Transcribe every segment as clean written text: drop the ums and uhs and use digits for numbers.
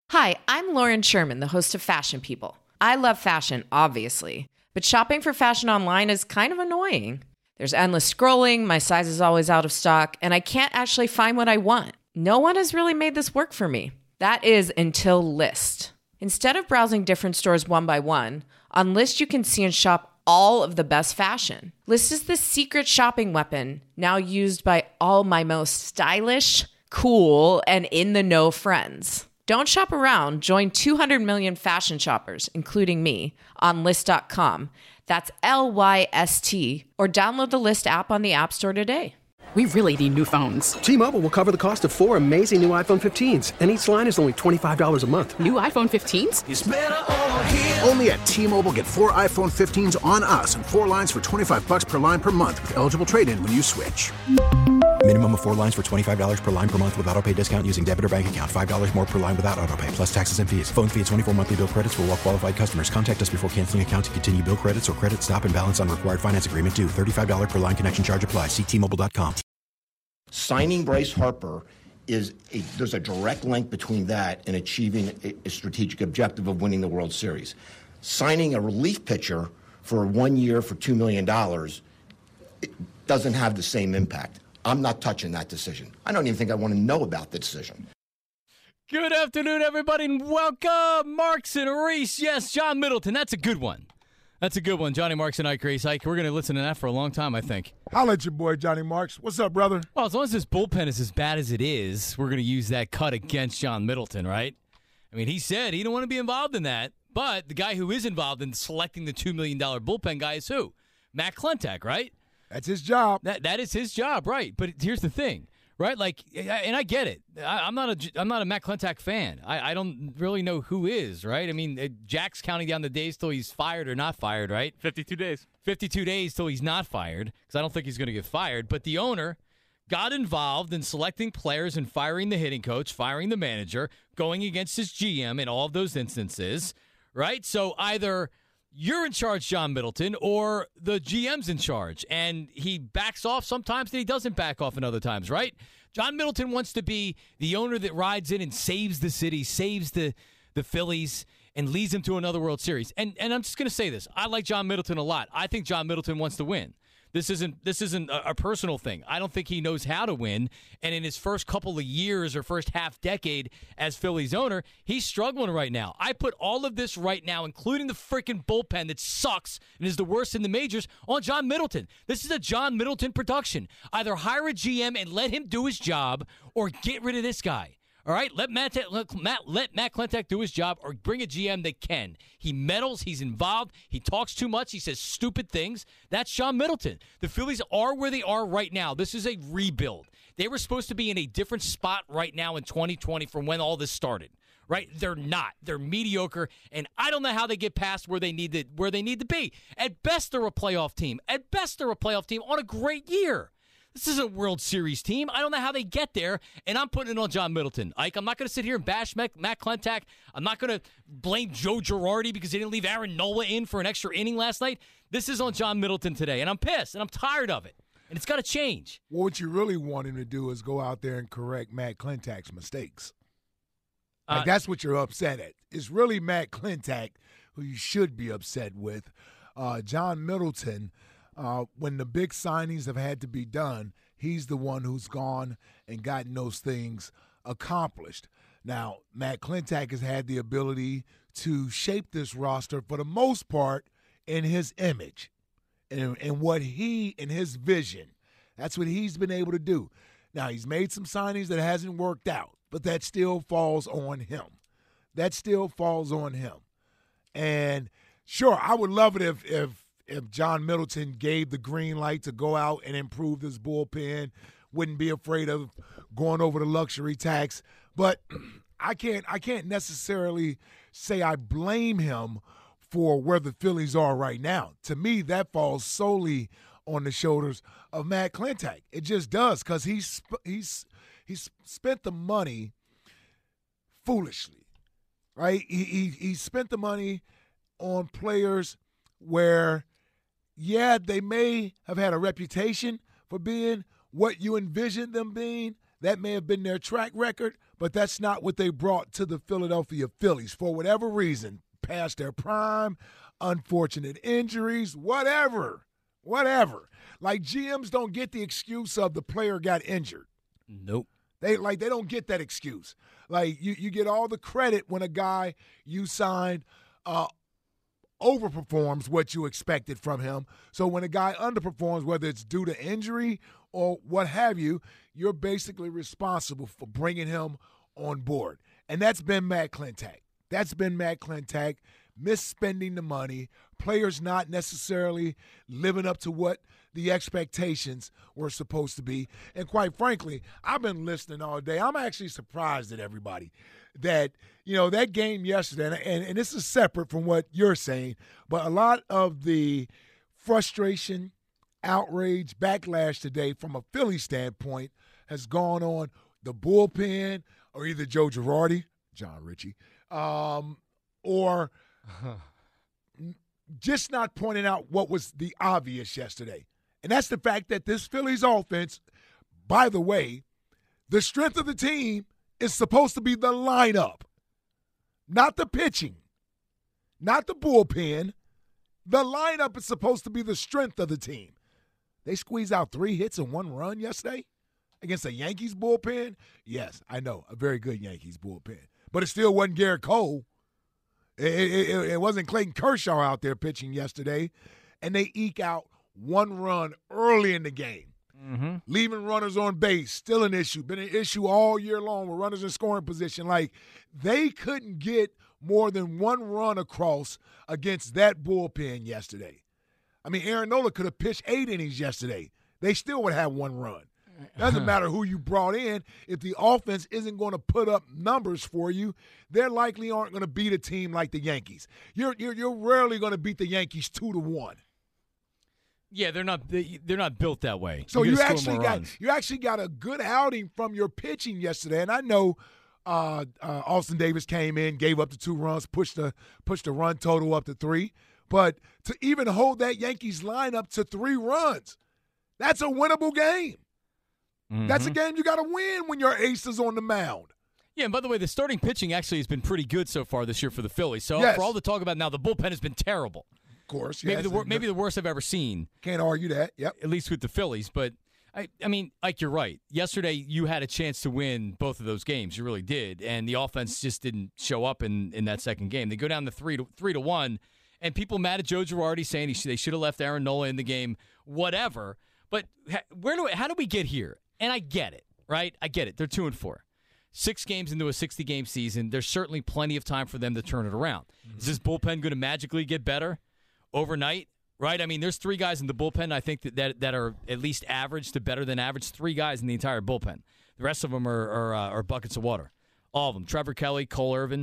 Hi, I'm Lauren Sherman, the host of Fashion People. I love fashion, obviously, but shopping for fashion online is kind of annoying. There's endless scrolling, my size is always out of stock, and I can't actually find what I want. No one has really made this work for me. That is until Lyst. Instead of browsing different stores one by one, on Lyst you can see and shop all of the best fashion. Lyst is the secret shopping weapon, now used by all my most stylish, cool, and in-the-know friends. Don't shop around. Join 200 million fashion shoppers, including me, on Lyst.com. That's Lyst, or download the Lyst app on the App Store today. We really need new phones. T-Mobile will cover the cost of 4 amazing new iPhone 15s, and each line is only $25 a month. New iPhone 15s? It's better over here. Only at T-Mobile, get 4 iPhone 15s on us and 4 lines for $25 per line per month with eligible trade-in when you switch. Minimum of 4 lines for $25 per line per month with autopay discount using debit or bank account. $5 more per line without autopay, plus taxes and fees. Phone fee at 24 monthly bill credits for well-qualified customers. Contact us before canceling account to continue bill credits or credit stop and balance on required finance agreement due. $35 per line connection charge applies. See T-Mobile.com. Signing Bryce Harper there's a direct link between that and achieving a strategic objective of winning the World Series. Signing a relief pitcher for 1 year for $2 million it doesn't have the same impact. I'm not touching that decision. I don't even think I want to know about the decision. Good afternoon, everybody, and welcome, Marks and Reese. Yes, John Middleton. That's a good one. That's a good one. Johnny Marks and Ike Reese. Ike, we're going to listen to that for a long time, I think. Holla at your boy, Johnny Marks. What's up, brother? Well, as long as this bullpen is as bad as it is, we're going to use that cut against John Middleton, right? I mean, he said he don't want to be involved in that, but the guy who is involved in selecting the $2 million bullpen guy is who? Matt Klentak, right? That's his job. That is his job, right? But here's the thing, right? Like, and I get it. I'm not a Matt Klentak fan. I don't really know who is, right? I mean, Jack's counting down the days till he's fired or not fired, right? 52 days. 52 days till he's not fired, because I don't think he's going to get fired. But the owner got involved in selecting players and firing the hitting coach, firing the manager, going against his GM in all of those instances, right? So either you're in charge, John Middleton, or the GM's in charge. And he backs off sometimes and he doesn't back off in other times, right? John Middleton wants to be the owner that rides in and saves the city, saves the Phillies, and leads them to another World Series. And I'm just going to say this. I like John Middleton a lot. I think John Middleton wants to win. This isn't a personal thing. I don't think he knows how to win. And in his first couple of years or first half decade as Phillies owner, he's struggling right now. I put all of this right now, including the freaking bullpen that sucks and is the worst in the majors, on John Middleton. This is a John Middleton production. Either hire a GM and let him do his job or get rid of this guy. All right, let Matt Klentak do his job, or bring a GM that can. He meddles, he's involved, he talks too much, he says stupid things. That's John Middleton. The Phillies are where they are right now. This is a rebuild. They were supposed to be in a different spot right now in 2020 from when all this started. Right? They're not. They're mediocre, and I don't know how they get past where they need to be. At best, they're a playoff team. At best, they're a playoff team on a great year. This isn't a World Series team. I don't know how they get there, and I'm putting it on John Middleton. Ike, I'm not going to sit here and bash Matt Klentak. I'm not going to blame Joe Girardi because he didn't leave Aaron Nola in for an extra inning last night. This is on John Middleton today, and I'm pissed, and I'm tired of it, and it's got to change. Well, what you really want him to do is go out there and correct Matt Klentak's mistakes. That's what you're upset at. It's really Matt Klentak who you should be upset with. John Middleton, when the big signings have had to be done, he's the one who's gone and gotten those things accomplished. Now, Matt Klentak has had the ability to shape this roster for the most part in his image and what he and his vision. That's what he's been able to do. Now, he's made some signings that hasn't worked out, but that still falls on him. That still falls on him. And sure, I would love it if John Middleton gave the green light to go out and improve this bullpen, wouldn't be afraid of going over the luxury tax. But I can't necessarily say I blame him for where the Phillies are right now. To me, that falls solely on the shoulders of Matt Klentak. It just does, because he's spent the money foolishly, right? He spent the money on players where, yeah, they may have had a reputation for being what you envisioned them being. That may have been their track record, but that's not what they brought to the Philadelphia Phillies. For whatever reason, past their prime, unfortunate injuries, whatever. Like, GMs don't get the excuse of the player got injured. Nope. They don't get that excuse. Like, you get all the credit when a guy you signed overperforms what you expected from him. So when a guy underperforms, whether it's due to injury or what have you, you're basically responsible for bringing him on board. And that's been Matt Klentak. Misspending the money, players not necessarily living up to what the expectations were supposed to be. And quite frankly, I've been listening all day. I'm actually surprised at everybody that, that game yesterday, and this is separate from what you're saying, but a lot of the frustration, outrage, backlash today from a Philly standpoint has gone on the bullpen or either Joe Girardi, John Ritchie, or just not pointing out what was the obvious yesterday. And that's the fact that this Phillies offense, by the way, the strength of the team is supposed to be the lineup, not the pitching, not the bullpen. The lineup is supposed to be the strength of the team. They squeezed out 3 hits and 1 run yesterday against a Yankees bullpen. Yes, I know, a very good Yankees bullpen. But it still wasn't Garrett Cole. It wasn't Clayton Kershaw out there pitching yesterday. And they eke out 1 run early in the game. Mm-hmm. Leaving runners on base, still an issue. Been an issue all year long with runners in scoring position. Like, they couldn't get more than 1 run across against that bullpen yesterday. I mean, Aaron Nola could have pitched 8 innings yesterday. They still would have 1 run. Doesn't matter who you brought in. If the offense isn't going to put up numbers for you, they likely aren't going to beat a team like the Yankees. You're rarely going to beat the Yankees 2-1. Yeah, they're not built that way. So you actually got a good outing from your pitching yesterday, and I know Austin Davis came in, gave up the 2 runs, pushed the run total up to 3, but to even hold that Yankees lineup to 3 runs, that's a winnable game. Mm-hmm. That's a game you got to win when your ace is on the mound. Yeah, and by the way, the starting pitching actually has been pretty good so far this year for the Phillies. So for all the talk about now, the bullpen has been terrible. Of course, maybe the worst I've ever seen. Can't argue that. Yep. At least with the Phillies, but I mean, Ike, you're right. Yesterday, you had a chance to win both of those games. You really did, and the offense just didn't show up in that second game. They go down to 3-1, and people mad at Joe Girardi saying they should have left Aaron Nola in the game. Whatever. But how do we get here? And I get it, right? I get it. They're 2-4. 6 games into a 60-game season. There's certainly plenty of time for them to turn it around. Mm-hmm. Is this bullpen going to magically get better overnight? Right? I mean, there's 3 guys in the bullpen, I think, that are at least average to better than average. 3 guys in the entire bullpen. The rest of them are buckets of water. All of them. Trevor Kelly, Cole Irvin,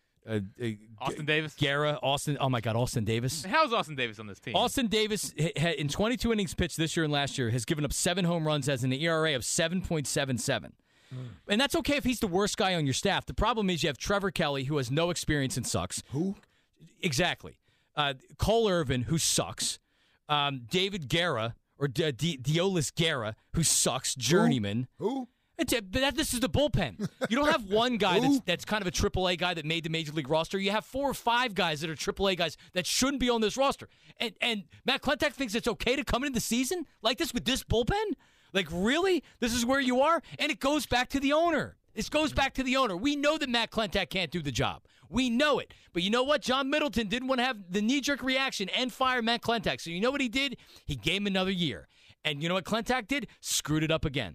Austin Davis. Guerra, Austin. Oh, my God, Austin Davis. How's Austin Davis on this team? Austin Davis, in 22 innings pitched this year and last year, has given up 7 home runs, has an ERA of 7.77. And that's okay if he's the worst guy on your staff. The problem is you have Trevor Kelly, who has no experience and sucks. Who? Exactly. Cole Irvin, who sucks. David Guerra, or Deolis Guerra, who sucks. Journeyman. Who? This is the bullpen. You don't have one guy that's kind of a AAA guy that made the Major League roster. You have 4 or 5 guys that are AAA guys that shouldn't be on this roster. And Matt Klentak thinks it's okay to come into the season like this with this bullpen? Like, really? This is where you are? And it goes back to the owner. This goes back to the owner. We know that Matt Klentak can't do the job. We know it. But you know what? John Middleton didn't want to have the knee-jerk reaction and fire Matt Klentak. So you know what he did? He gave him another year. And you know what Klentak did? Screwed it up again.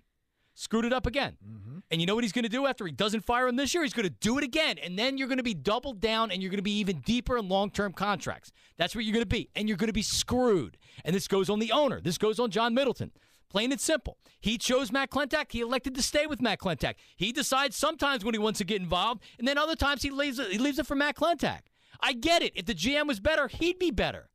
Mm-hmm. And you know what he's going to do after he doesn't fire him this year? He's going to do it again. And then you're going to be doubled down, and you're going to be even deeper in long-term contracts. That's what you're going to be. And you're going to be screwed. And this goes on the owner. This goes on John Middleton. Plain and simple. He chose Matt Klentak. He elected to stay with Matt Klentak. He decides sometimes when he wants to get involved, and then other times he leaves it for Matt Klentak. I get it. If the GM was better, he'd be better.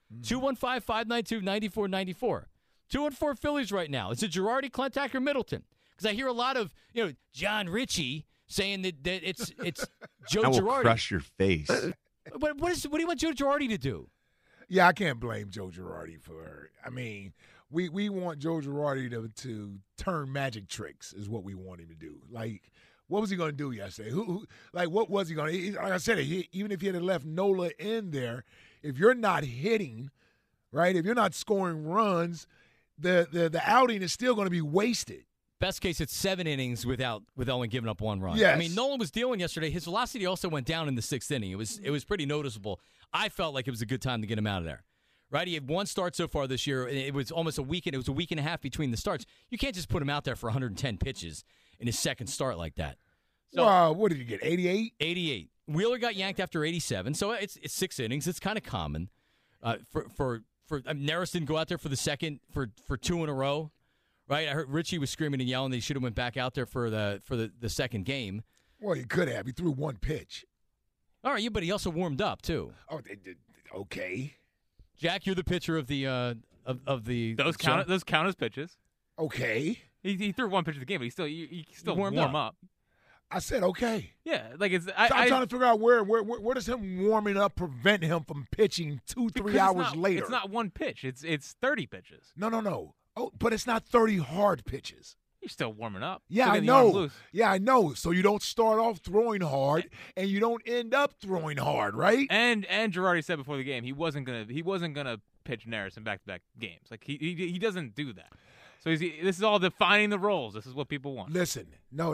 215-592-9494. 2-4 Phillies right now. Is it Girardi, Klentak, or Middleton? Because I hear a lot of John Ritchie saying that it's Joe Girardi. I will crush your face. What do you want Joe Girardi to do? Yeah, I can't blame Joe Girardi for. I mean, we want Joe Girardi to turn magic tricks is what we want him to do. Like, What was he going to do yesterday? What was he going to? Like I said, even if he had left Nola in there, if you're not hitting, right? If you're not scoring runs, the outing is still going to be wasted. Best case, it's 7 innings with only giving up 1 run. Yes. I mean, Nolan was dealing yesterday. His velocity also went down in the 6th inning. It was pretty noticeable. I felt like it was a good time to get him out of there. Right? He had 1 start so far this year. It was almost a week. It was a week and a half between the starts. You can't just put him out there for 110 pitches in his second start like that. So, what did you get? 88. 88. Wheeler got yanked after 87. So it's 6 innings. It's kind of common. Neris didn't go out there for the second for 2 in a row. Right, I heard Richie was screaming and yelling. They should have went back out there for the second game. Well, he could have. He threw 1 pitch. All right, but he also warmed up too. Oh, okay. Jack, you're the pitcher of the of the. Those count as pitches. Okay. He threw 1 pitch of the game, but he still warm up. I said okay. Yeah, like it's. I'm trying to figure out where does him warming up prevent him from pitching 2-3 hours later? It's not 1 pitch. It's 30 pitches. No. Oh, but it's not 30 hard pitches. You're still warming up. Yeah, I know. Yeah, I know. So you don't start off throwing hard, and you don't end up throwing hard, right? And Girardi said before the game he wasn't gonna pitch Neris in back-to-back games. Like he doesn't do that. So this is all defining the roles. This is what people want. Listen, no,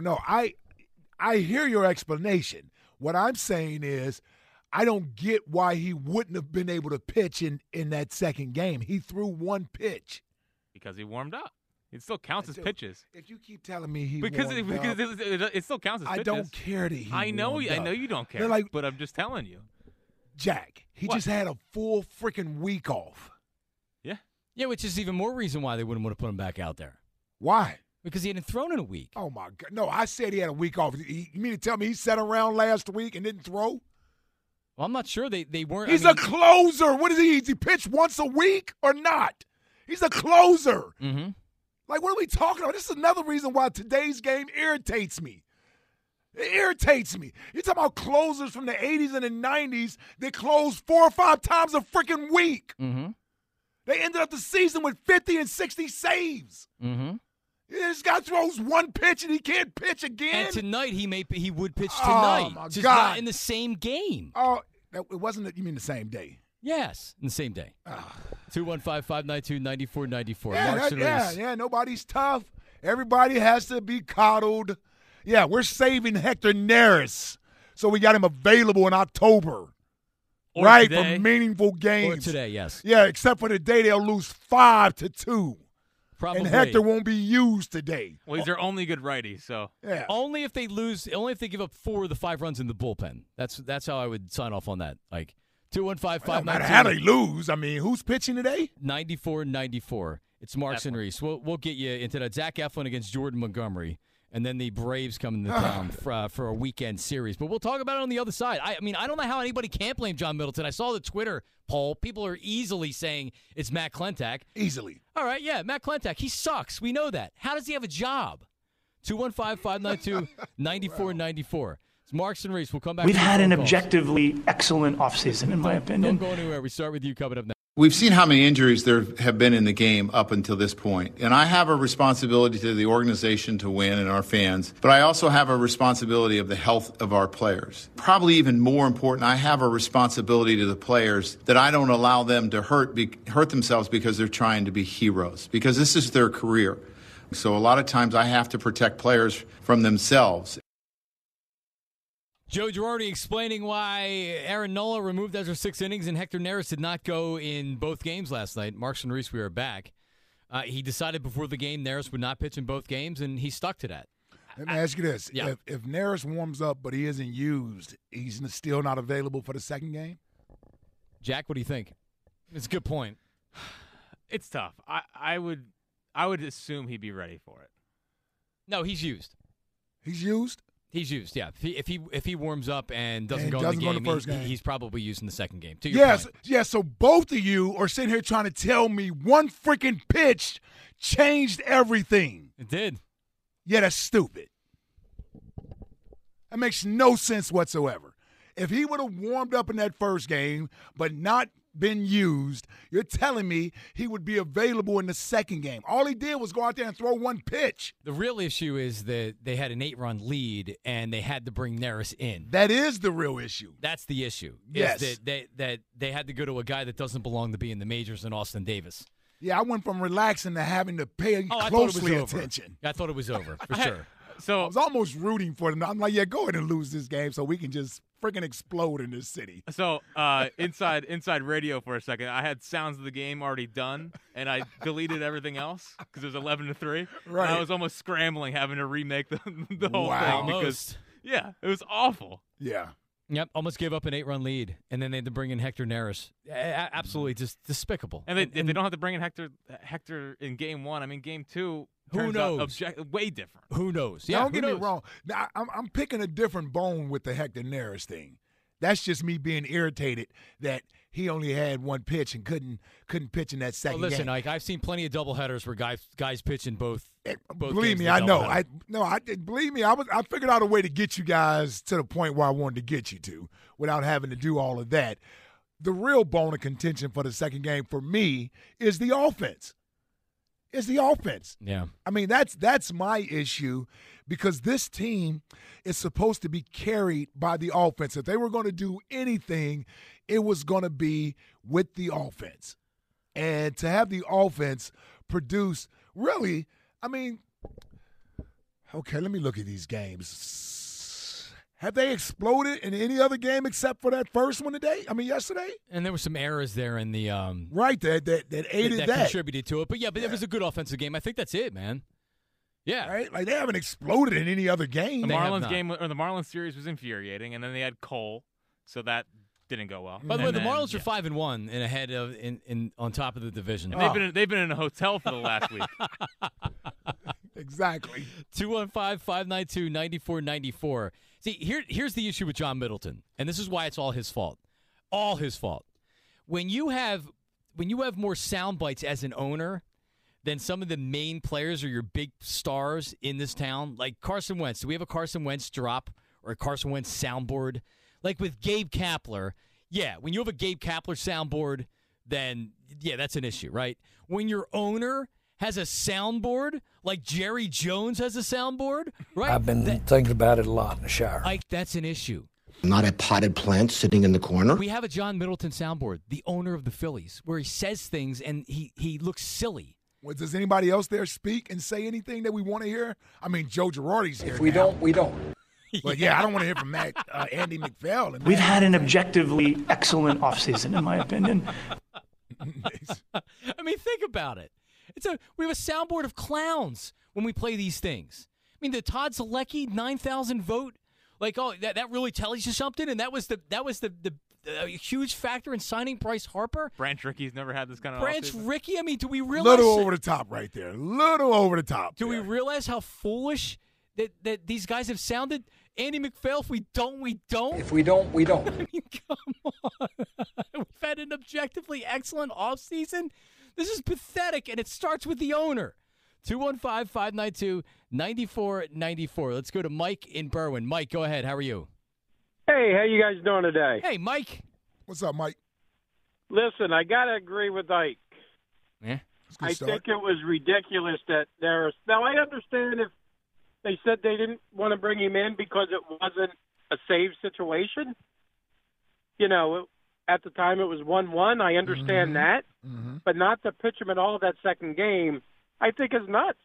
I hear your explanation. What I'm saying is, I don't get why he wouldn't have been able to pitch in that second game. He threw 1 pitch. Because he warmed up. It still counts as pitches. If you keep telling me he because warmed up, it still counts as pitches. I don't care that he I know warmed up. you don't care. But I'm just telling you. Jack, he just had a full freaking week off. Yeah, which is even more reason why they wouldn't want to put him back out there. Why? Because he hadn't thrown in a week. Oh, my God. No, I said he had a week off. You mean to tell me he sat around last week and didn't throw? Well, I'm not sure they weren't. He's a closer. What is he? Does he pitch once a week or not? He's a closer. Mm-hmm. Like, what are we talking about? This is another reason why today's game irritates me. It irritates me. You're talking about closers from the 80s and the 90s that closed 4 or 5 times a freaking week. Mm-hmm. They ended up the season with 50 and 60 saves. Mm-hmm. This guy throws 1 pitch and he can't pitch again. And tonight he would pitch tonight. Oh, my just God. not in the same game. Oh, it wasn't. You mean the same day? Yes, in the same day. 215-592-9494. Yeah, nobody's tough. Everybody has to be coddled. Yeah, we're saving Hector Neris, so we got him available in October. Or for meaningful games. Or today, yes. Yeah, except for today they'll lose 5-2. Probably. And Hector won't be used today. Well, he's their only good righty, so. Yeah. Only if they give up 4 of the 5 runs in the bullpen. That's how I would sign off on that. Like 215-592. No matter how they lose. I mean, who's pitching today? 94-94. It's Marks and Reese. We'll get you into that. Zach Eflin against Jordan Montgomery. And then the Braves come into town for a weekend series. But we'll talk about it on the other side. I mean, I don't know how anybody can't blame John Middleton. I saw the Twitter poll. People are easily saying it's Matt Klentak. Easily. All right, yeah, Matt Klentak. He sucks. We know that. How does he have a job? 215-592-9494. It's Marks and Reese. We'll come back. We've had an objectively excellent offseason, in my opinion. Don't go anywhere. We start with you coming up next. We've seen how many injuries there have been in the game up until this point. And I have a responsibility to the organization to win and our fans, but I also have a responsibility of the health of our players. Probably even more important, I have a responsibility to the players that I don't allow them to hurt themselves because they're trying to be heroes, because this is their career. So a lot of times I have to protect players from themselves. Joe Girardi explaining why Aaron Nola removed after 6 innings and Hector Neris did not go in both games last night. Marks and Reese, we are back. He decided before the game Neris would not pitch in both games, and he stuck to that. Let me ask you this. Yeah. If Neris warms up but he isn't used, he's still not available for the second game? Jack, what do you think? It's a good point. It's tough. I would assume he'd be ready for it. No, he's used. He's used? He's used, yeah. If he warms up and doesn't go in the first game, he's probably used in the second game. Yes. So both of you are sitting here trying to tell me 1 freaking pitch changed everything. It did. Yeah, that's stupid. That makes no sense whatsoever. If he would have warmed up in that first game, but not been used. You're telling me he would be available in the second game. All he did was go out there and throw one pitch. The real issue is that they had an 8-run lead, and they had to bring Neris in. That is the real issue. That's the issue. Yes. Is that they had to go to a guy that doesn't belong to be in the majors in Austin Davis. Yeah, I went from relaxing to having to pay closely attention. I thought it was over, for sure. So I was almost rooting for them. I'm like, yeah, go ahead and lose this game so we can just freaking explode in this city. So inside radio for a second, I had sounds of the game already done, and I deleted everything else because it was 11-3. Right. And I was almost scrambling, having to remake the whole Wow. thing because it was awful. Yeah. Yep, almost gave up an 8-run lead, and then they had to bring in Hector Neris. Absolutely just despicable. And they don't have to bring in Hector in game one. I mean, game two. Who knows? Way different. Who knows? Yeah, don't get me wrong. Now, I'm picking a different bone with the Hector Neris thing. That's just me being irritated that he only had one pitch and couldn't pitch in that second listen, game. Ike, I've seen plenty of doubleheaders where guys pitch in both. Believe me, I know. Believe me, I figured out a way to get you guys to the point where I wanted to get you to without having to do all of that. The real bone of contention for the second game for me is the offense. It's the offense. Yeah. I mean, that's my issue because this team is supposed to be carried by the offense. If they were going to do anything, it was going to be with the offense. And to have the offense produce really, I mean, okay, let me look at these games. Have they exploded in any other game except for that first one today? I mean, yesterday? And there were some errors there in the right that aided that. Contributed to it. But it was a good offensive game. I think that's it, man. Yeah. Right? Like they haven't exploded in any other game. The Marlins game or the Marlins series was infuriating, and then they had Cole, so that didn't go well. By the way, the Marlins are 5-1 and ahead of on top of the division. And they've been in a hotel for the last week. Exactly. 215-592-9494. See, here's the issue with John Middleton, and this is why it's all his fault. All his fault. When you have more sound bites as an owner than some of the main players or your big stars in this town, like Carson Wentz. Do we have a Carson Wentz drop or a Carson Wentz soundboard? Like with Gabe Kapler, yeah, when you have a Gabe Kapler soundboard, then, yeah, that's an issue, right? When your owner has a soundboard, like Jerry Jones has a soundboard, right? I've been thinking about it a lot in the shower. Ike, that's an issue. Not a potted plant sitting in the corner. We have a John Middleton soundboard, the owner of the Phillies, where he says things and he looks silly. Well, does anybody else there speak and say anything that we want to hear? I mean, Joe Girardi's here. If we don't, we don't. But yeah, I don't want to hear from Andy McPhail. We've had an objectively excellent offseason, in my opinion. I mean, think about it. We have a soundboard of clowns when we play these things. I mean, the Todd Zalecki 9,000 vote, like, oh, that really tells you something, and that was the huge factor in signing Bryce Harper. Branch Ricky's never had this kind of Branch offseason. Rickey. I mean, do we realize little over the top right there? Little over the top. Do we realize how foolish that these guys have sounded? Andy McPhail, if we don't, we don't. If we don't, we don't. I mean, come on. We've had an objectively excellent offseason. This is pathetic, and it starts with the owner. 215-592-9494. Let's go to Mike in Berwyn. Mike, go ahead. How are you? Hey, how you guys doing today? Hey, Mike. What's up, Mike? Listen, I got to agree with Ike. Yeah? I think it was ridiculous that there. Now, I understand if they said they didn't want to bring him in because it wasn't a save situation. You know, at the time it was 1-1. I understand that. Mm-hmm. But not to pitch him at all that second game, I think is nuts.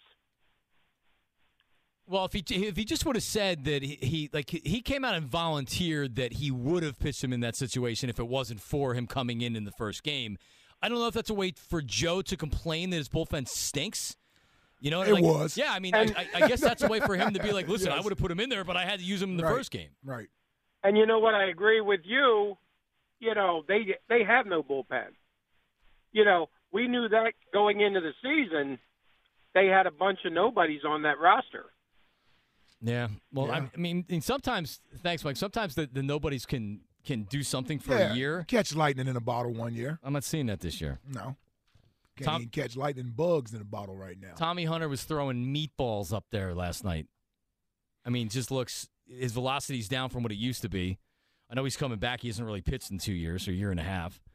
Well, if he just would have said that he came out and volunteered that he would have pitched him in that situation if it wasn't for him coming in the first game. I don't know if that's a way for Joe to complain that his bullpen stinks. You know, it was. Yeah, I mean, I guess that's a way for him to be like, listen, yes. I would have put him in there, but I had to use him in the first game. Right. And you know what? I agree with you. You know, they have no bullpen. You know, we knew that going into the season, they had a bunch of nobodies on that roster. Yeah. Well, yeah. I mean, sometimes, thanks, Mike, sometimes the nobodies can do something for a year. Catch lightning in a bottle one year. I'm not seeing that this year. No. Can't even catch lightning bugs in a bottle right now. Tommy Hunter was throwing meatballs up there last night. I mean, just looks, his velocity's down from what it used to be. I know he's coming back. He hasn't really pitched in 2 years or a year and a half.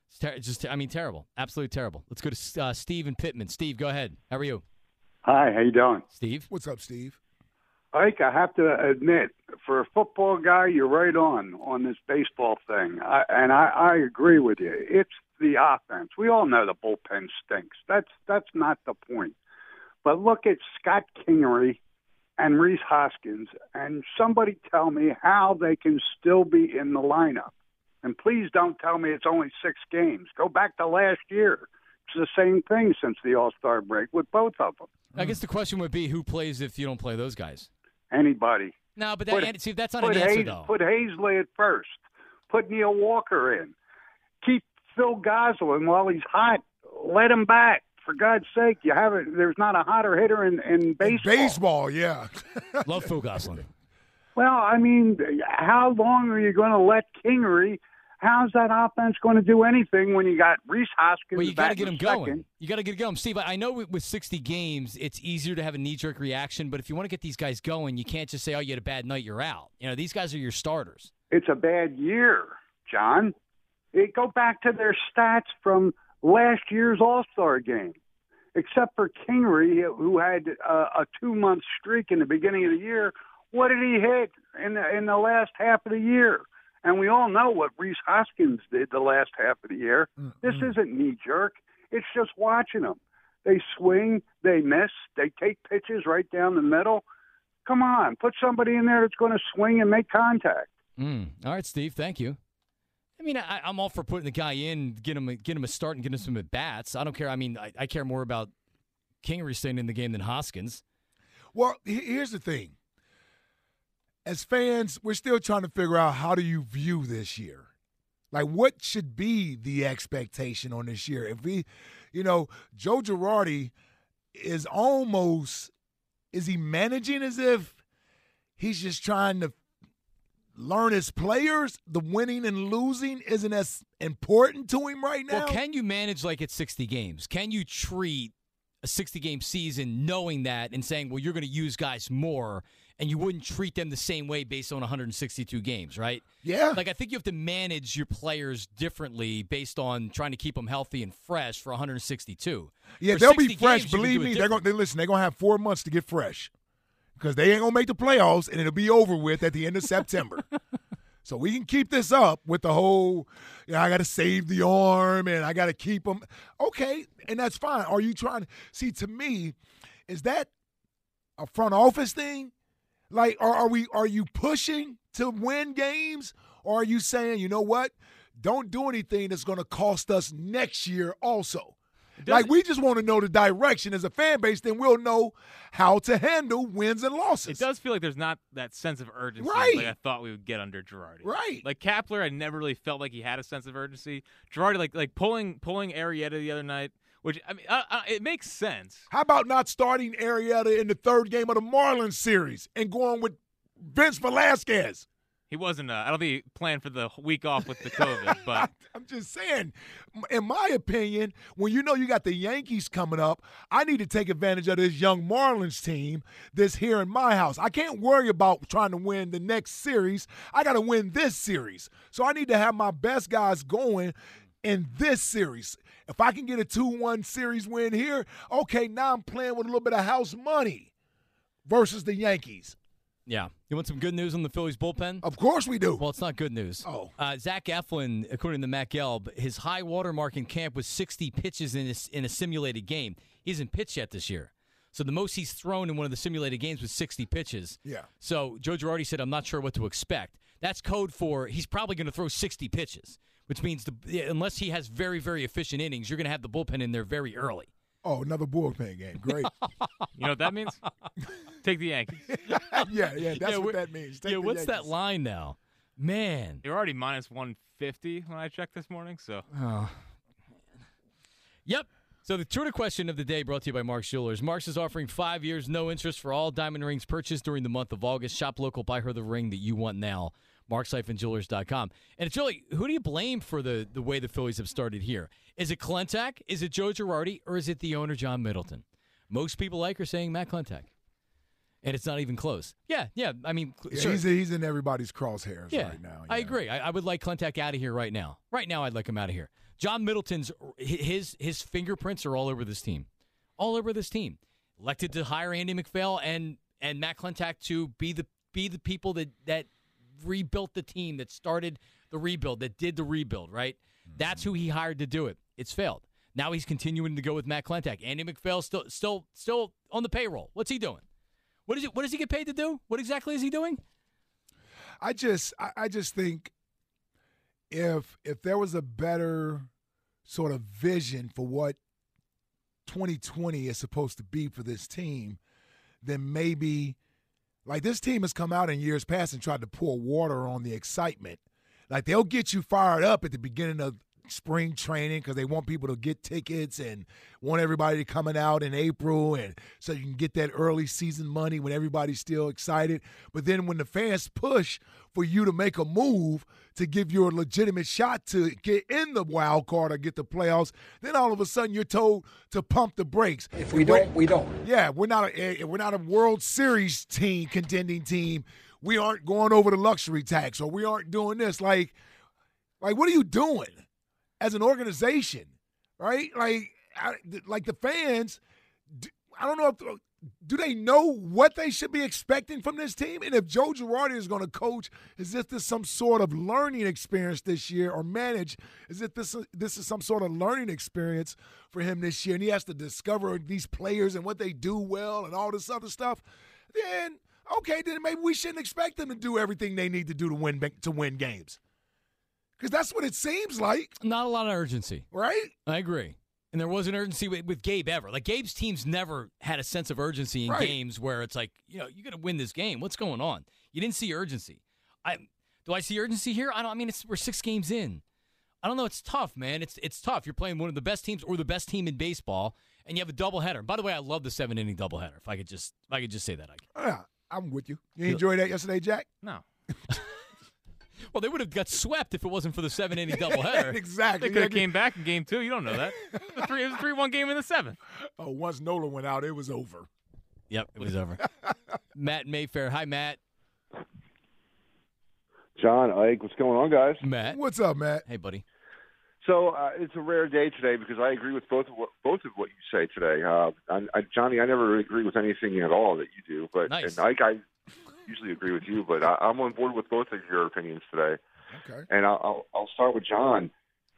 It's terrible. Absolutely terrible. Let's go to Steve and Pittman. Steve, go ahead. How are you? Hi, how you doing? Steve? What's up, Steve? Ike, I have to admit, for a football guy, you're right on this baseball thing. I agree with you. It's the offense. We all know the bullpen stinks. That's not the point. But look at Scott Kingery and Rhys Hoskins, and somebody tell me how they can still be in the lineup. And please don't tell me it's only 6 games. Go back to last year. It's the same thing since the All-Star break with both of them. I guess the question would be, who plays if you don't play those guys? Anybody. No, but that's not an answer, though. Put Hazley at first. Put Neil Walker in. Keep Phil Gosselin while he's hot. Let him back. For God's sake, there's not a hotter hitter in baseball. Baseball, yeah. Love Phil Gosselin. Well, I mean, how long are you going to let Kingery? How's that offense going to do anything when you got Rhys Hoskins? Well, you got to get him going. You got to get him going. Steve, I know with 60 games, it's easier to have a knee-jerk reaction, but if you want to get these guys going, you can't just say, oh, you had a bad night, you're out. These guys are your starters. It's a bad year, John. Go back to their stats from last year's All-Star game. Except for Kingery, who had a 2-month streak in the beginning of the year, what did he hit in the last half of the year? And we all know what Rhys Hoskins did the last half of the year. Mm-hmm. This isn't knee-jerk. It's just watching them. They swing, they miss, they take pitches right down the middle. Come on, put somebody in there that's going to swing and make contact. All right, Steve, thank you. I mean, I'm all for putting the guy in, get him a start and get him some at-bats. I don't care. I mean, I care more about Kingery staying in the game than Hoskins. Well, here's the thing. As fans, we're still trying to figure out how do you view this year. Like, what should be the expectation on this year? If Joe Girardi is he managing as if he's just trying to learn his players? The winning and losing isn't as important to him right now? Well, can you manage like it's 60 games? Can you treat a 60-game season knowing that and saying, well, you're going to use guys more, and you wouldn't treat them the same way based on 162 games, right? Yeah. Like, I think you have to manage your players differently based on trying to keep them healthy and fresh for 162. Yeah, they'll be fresh. Believe me, they're going to have 4 months to get fresh because they ain't going to make the playoffs, and it'll be over with at the end of September. So we can keep this up with the whole, I got to save the arm and I got to keep them. Okay, and that's fine. Are you trying to – see, to me, is that a front office thing? Like, are you pushing to win games, or are you saying, you know what, don't do anything that's going to cost us next year also? Like, we just want to know the direction as a fan base, then we'll know how to handle wins and losses. It does feel like there's not that sense of urgency like I thought we would get under Girardi. Right. Like Kapler, I never really felt like he had a sense of urgency. Girardi, like pulling Arrieta the other night, which, I mean, it makes sense. How about not starting Arrieta in the third game of the Marlins series and going with Vince Velasquez? He wasn't. I don't think he planned for the week off with the COVID. But I'm just saying, in my opinion, when you got the Yankees coming up, I need to take advantage of this young Marlins team that's here in my house. I can't worry about trying to win the next series. I got to win this series. So I need to have my best guys going in this series. If I can get a 2-1 series win here, okay, now I'm playing with a little bit of house money versus the Yankees. Yeah. You want some good news on the Phillies bullpen? Of course we do. Well, it's not good news. Oh. Zach Eflin, according to Matt Gelb, his high water mark in camp was 60 pitches in a simulated game. He hasn't pitched yet this year. So the most he's thrown in one of the simulated games was 60 pitches. Yeah. So Joe Girardi said, I'm not sure what to expect. That's code for he's probably going to throw 60 pitches, which means unless he has very, very efficient innings, you're going to have the bullpen in there very early. Oh, another bullpen game. Great. You know what that means? Take the Yankees. Yeah, that's what that means. Take the what's Yankees. that line now? Man. You're already minus 150 when I checked this morning, so. Oh. Yep. So the Twitter question of the day brought to you by Mark's Jewelers. Mark's is offering 5 years, no interest for all diamond rings purchased during the month of August. Shop local, buy her the ring that you want now. Marks-Jewelers.com. And it's really, who do you blame for the way the Phillies have started here? Is it Klentak? Is it Joe Girardi? Or is it the owner, John Middleton? Most people are saying Matt Klentak. And it's not even close. Yeah. I mean, Yeah, sure. he's in everybody's crosshairs Yeah, right now. I agree. I would like Klentak out of here right now. Right now, I'd like him out of here. John Middleton's his fingerprints are all over this team. All over this team. Elected to hire Andy McPhail and Matt Klentak to be the people that rebuilt the team, that started the rebuild, that did the rebuild, right? That's who he hired to do it. It's failed. Now he's continuing to go with Matt Klentak. Andy McPhail still on the payroll. What's he doing? What does he get paid to do? What exactly is he doing? I just think if there was a better sort of vision for what 2020 is supposed to be for this team, then maybe, like, this team has come out in years past and tried to pour water on the excitement. Like, they'll get you fired up at the beginning of spring training because they want people to get tickets and want everybody to coming out in April, and so you can get that early season money when everybody's still excited. But then when the fans push for you to make a move to give you a legitimate shot to get in the wild card or get the playoffs, then all of a sudden you're told to pump the brakes. If we don't, we don't. Yeah, we're not a World Series team, contending team. We aren't going over the luxury tax, or we aren't doing this. Like what are you doing as an organization, right? Like the fans, I don't know if do they know what they should be expecting from this team? And if Joe Girardi is going to coach as if this is some sort of learning experience this year, or manage as if this is some sort of learning experience for him this year, and he has to discover these players and what they do well and all this other stuff, then okay, then maybe we shouldn't expect them to do everything they need to do to win games. Because that's what it seems like. Not a lot of urgency. Right? I agree. And there wasn't urgency with Gabe ever. Like, Gabe's teams never had a sense of urgency in games where it's like, you got to win this game. What's going on? You didn't see urgency. Do I see urgency here? We're 6 games in. I don't know. It's tough, man. It's tough. You're playing one of the best teams or the best team in baseball, and you have a doubleheader. By the way, I love the 7-inning doubleheader. If I could just say that. Yeah, I'm with you. You enjoyed that yesterday, Jack? No. Well, they would have got swept if it wasn't for the 7-inning doubleheader. Exactly. They could have came back in game 2. You don't know that. It was a 3-1 game in the 7th. Oh, once Nolan went out, it was over. Yep, it was over. Matt Mayfair. Hi, Matt. John, Ike, what's going on, guys? Matt. What's up, Matt? Hey, buddy. So it's a rare day today because I agree with both of what you say today. Johnny, I never agree with anything at all that you do, but nice. And Ike, I usually agree with you, but I'm on board with both of your opinions today. Okay. And I'll start with John.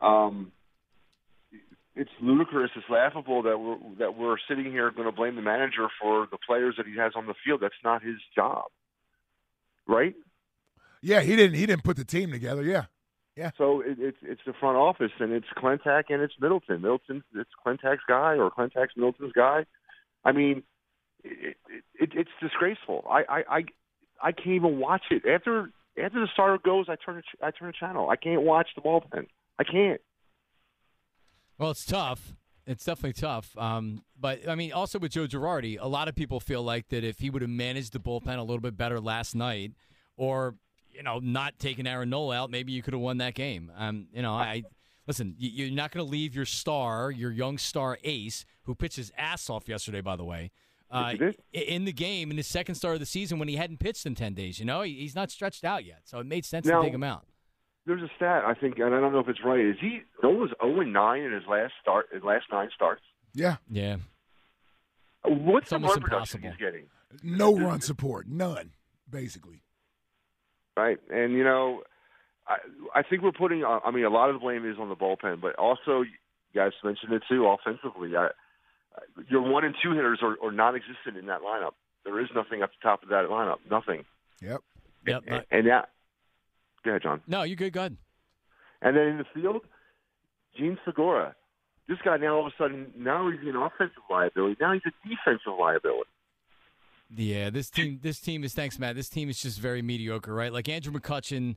It's ludicrous, it's laughable that we're sitting here going to blame the manager for the players that he has on the field. That's not his job, right? Yeah, he didn't put the team together. Yeah. So it's the front office, and it's Klentak and it's Middleton. It's Klentak's guy, or Klentak's Middleton's guy. I mean, it's disgraceful. I can't even watch it after the starter goes. I turn a channel. I can't watch the bullpen. I can't. Well, it's tough. It's definitely tough. But, I mean, also with Joe Girardi, a lot of people feel like that if he would have managed the bullpen a little bit better last night, or, not taking Aaron Nola out, maybe you could have won that game. Listen, you're not going to leave your young star ace, who pitched his ass off yesterday, by the way, in the game in his second start of the season when he hadn't pitched in 10 days. He's not stretched out yet, so it made sense to take him out. There's a stat, I think, and I don't know if it's right. Is Nola's 0-9 in his last 9 starts? Yeah. Yeah. What's it's the run production he's getting? No run support. None, basically. Right. And, I think we're putting, a lot of the blame is on the bullpen, but also, you guys mentioned it too, offensively. Your 1 and 2 hitters are non-existent in that lineup. There is nothing at the top of that lineup. Nothing. Yep. And that. Go ahead, John. No, you're good. Go ahead. And then in the field, Gene Segura. This guy now all of a sudden, now he's an offensive liability. Now he's a defensive liability. Yeah, this team is, thanks, Matt. This team is just very mediocre, right? Like Andrew McCutchen,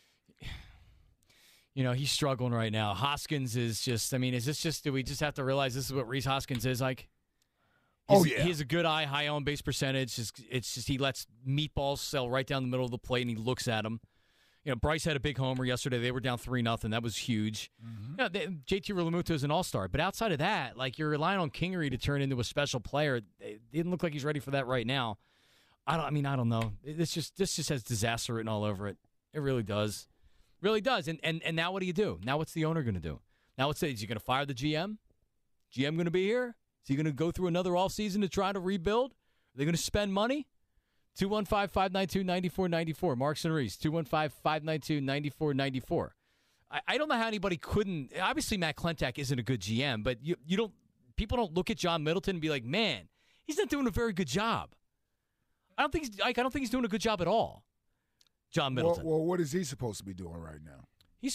he's struggling right now. Hoskins is just, do we just have to realize this is what Rhys Hoskins is like? He has a good eye, high on base percentage. It's just he lets meatballs sail right down the middle of the plate, and he looks at them. Bryce had a big homer yesterday. They were down 3-0. That was huge. Mm-hmm. JT Realmuto is an all-star. But outside of that, you're relying on Kingery to turn into a special player. It didn't look like he's ready for that right now. I don't know. This just has disaster written all over it. It really does. Really does. And now what do you do? Now what's the owner going to do? Now is he going to fire the GM? GM going to be here? Is he going to go through another offseason to try to rebuild? Are they going to spend money? 215-592-9494. Marks and Reese, 215-592-9494. I don't know how anybody couldn't. Obviously, Matt Klentak isn't a good GM, but you don't. People don't look at John Middleton and be like, man, he's not doing a very good job. I don't think he's doing a good job at all. John Middleton. Well, what is he supposed to be doing right now?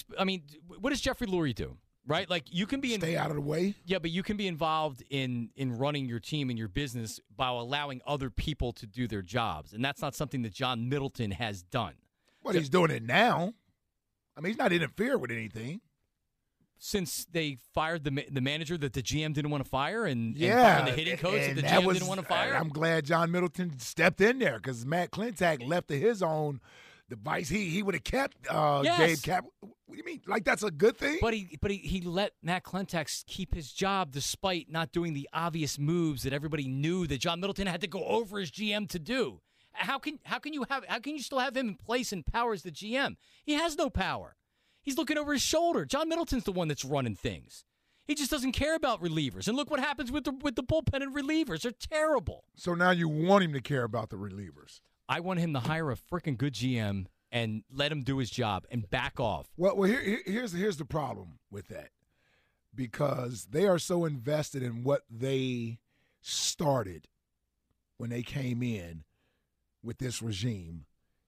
What does Jeffrey Lurie do? Right? Like, you can be stay out of the way. Yeah, but you can be involved in running your team and your business by allowing other people to do their jobs, and that's not something that John Middleton has done. Well, he's doing it now. I mean, he's not interfering with anything. Since they fired the manager that the GM didn't want to fire, and fired the hitting coach that the GM didn't want to fire. I'm glad John Middleton stepped in there because Matt Klentak left to his own device. He would have kept Gabe Cap. What do you mean? Like, that's a good thing? But he let Matt Klentak keep his job despite not doing the obvious moves that everybody knew that John Middleton had to go over his GM to do. How can you still have him in place and power as the GM? He has no power. He's looking over his shoulder. John Middleton's the one that's running things. He just doesn't care about relievers. And look what happens with the bullpen and relievers. They're terrible. So now you want him to care about the relievers. I want him to hire a freaking good GM and let him do his job and back off. Well, here's the problem with that. Because they are so invested in what they started when they came in with this regime.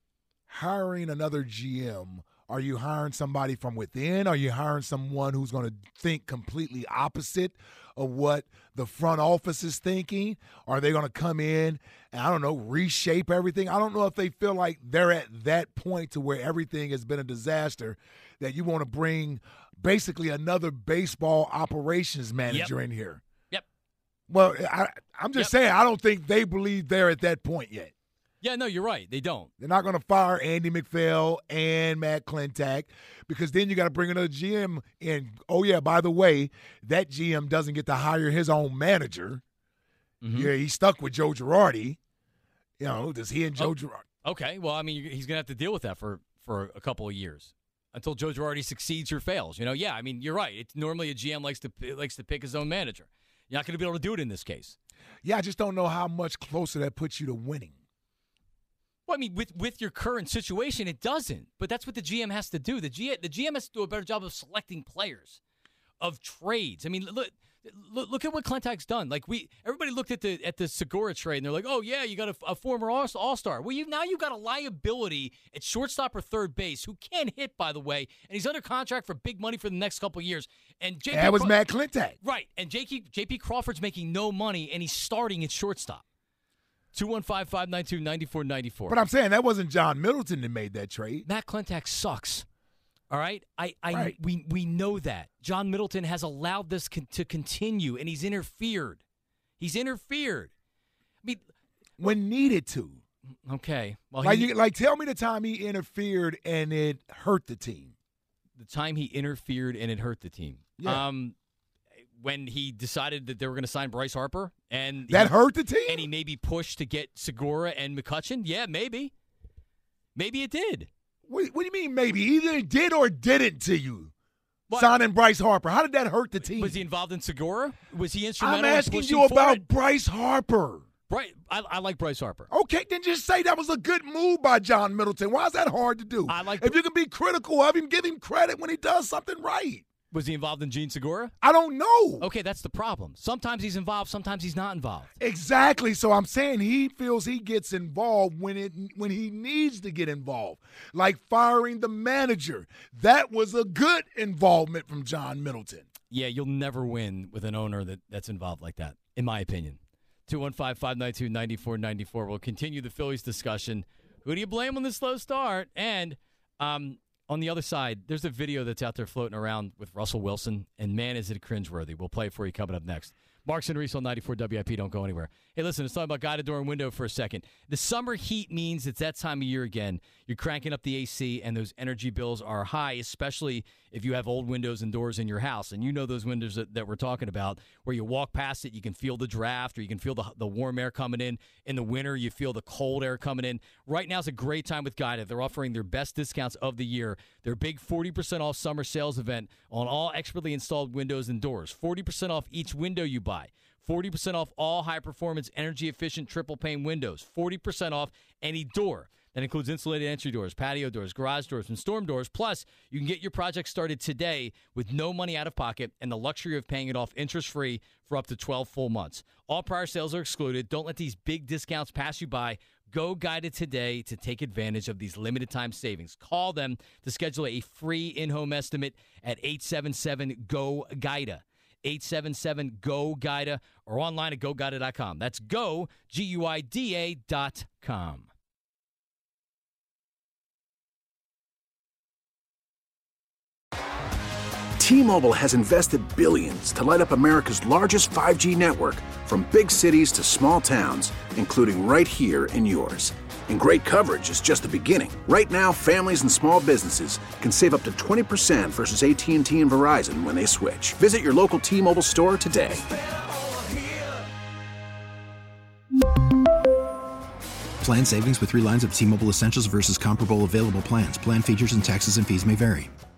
Hiring another GM, are you hiring somebody from within? Are you hiring someone who's going to think completely opposite of what the front office is thinking? Are they going to come in and, I don't know, reshape everything? I don't know if they feel like they're at that point to where everything has been a disaster that you want to bring basically another baseball operations manager in here. Yep. Well, I'm just saying, I don't think they believe they're at that point yet. Yeah, no, you're right. They don't. They're not going to fire Andy McPhail and Matt Klentak because then you got to bring another GM in. Oh, yeah, by the way, that GM doesn't get to hire his own manager. Mm-hmm. Yeah, he's stuck with Joe Girardi. You know, does he and Joe Girardi? Okay, well, I mean, he's going to have to deal with that for a couple of years until Joe Girardi succeeds or fails. You know, yeah, I mean, you're right. It's normally a GM likes to pick his own manager. You're not going to be able to do it in this case. Yeah, I just don't know how much closer that puts you to winning. Well, I mean, with your current situation, it doesn't. But that's what the GM has to do. The GM has to do a better job of selecting players, of trades. I mean, look at what Klentak's done. Like, everybody looked at the Segura trade, and they're like, oh, yeah, you got a former All-Star. Well, now you've got a liability at shortstop or third base who can't hit, by the way, and he's under contract for big money for the next couple of years. And that was Matt Klentak. Right, and J.P. Crawford's making no money, and he's starting at shortstop. 215-592-9494. But I'm saying that wasn't John Middleton that made that trade. Matt Klentak sucks. All right? Right. We know that. John Middleton has allowed this to continue, and he's interfered. I mean, when needed to. Okay. Well, tell me the time he interfered and it hurt the team. The time he interfered and it hurt the team. Yeah. When he decided that they were going to sign Bryce Harper. And that hurt the team? And he maybe pushed to get Segura and McCutchen? Yeah, maybe. Maybe it did. What do you mean maybe? Either it did or didn't to you. Signing Bryce Harper. How did that hurt the team? Was he involved in Segura? Was he instrumental I'm asking you about Bryce Harper. Right. I like Bryce Harper. Okay, then just say that was a good move by John Middleton. Why is that hard to do? If you can be critical of him, give him credit when he does something right. Was he involved in Gene Segura? I don't know. Okay, that's the problem. Sometimes he's involved, sometimes he's not involved. Exactly. So I'm saying he feels he gets involved when he needs to get involved. Like firing the manager. That was a good involvement from John Middleton. Yeah, you'll never win with an owner that's involved like that, in my opinion. 215-592-9494. We'll continue the Phillies discussion. Who do you blame on the slow start? And on the other side, there's a video that's out there floating around with Russell Wilson, and man, is it cringeworthy. We'll play it for you coming up next. Marks and Reese on 94 WIP. Don't go anywhere. Hey, listen, let's talk about guided door and window for a second. The summer heat means it's that time of year again. You're cranking up the AC, and those energy bills are high, especially if you have old windows and doors in your house. And you know those windows that we're talking about, where you walk past it, you can feel the draft, or you can feel the warm air coming in. In the winter, you feel the cold air coming in. Right now is a great time with Guided. They're offering their best discounts of the year. Their big 40% off summer sales event on all expertly installed windows and doors. 40% off each window you buy. 40% off all high-performance, energy-efficient triple-pane windows. 40% off any door. That includes insulated entry doors, patio doors, garage doors, and storm doors. Plus, you can get your project started today with no money out of pocket and the luxury of paying it off interest-free for up to 12 full months. All prior sales are excluded. Don't let these big discounts pass you by. Go Guided today to take advantage of these limited-time savings. Call them to schedule a free in-home estimate at 877-GO-GUIDA. 877-GO-GUIDA or online at GoGuida.com. That's go, GUIDA.com. T-Mobile has invested billions to light up America's largest 5G network, from big cities to small towns, including right here in yours. And great coverage is just the beginning. Right now, families and small businesses can save up to 20% versus AT&T and Verizon when they switch. Visit your local T-Mobile store today. Plan savings with 3 lines of T-Mobile Essentials versus comparable available plans. Plan features and taxes and fees may vary.